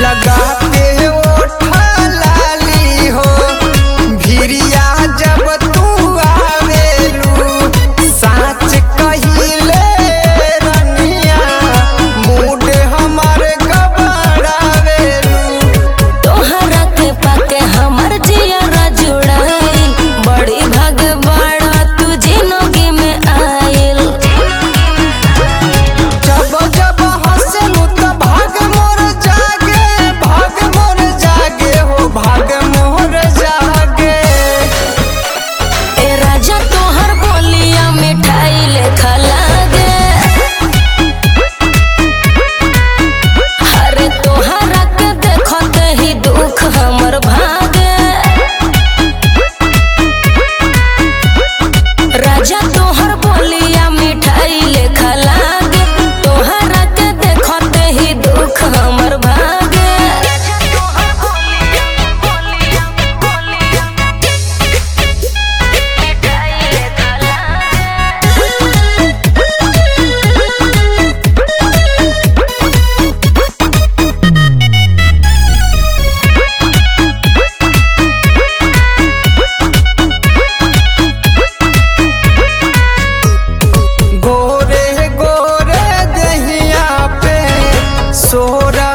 लगाते ओठा लाली हो भिरिया जब तू आवेलू साच कहिले रनिया मूड हमारे गबड़ावेलू। तोहरा के पाके हमर जियरा जुड़ाइल बड़ी भाग बाड़ा तू जिंदगी में आइल। जब जब हंसलू त भाग मोर जागे हो भाग मोर जागे। ए राजा तोहर बोलिया मिठाई लेखा लागे अरे तोहरा के देखते ही दुख हमर भागे। राजा तोहर बोलिया मिठाई लेखा लागे तोहरा के देखते ही दुख हमर भागे। गोरे गोरे दहिया पे सोरा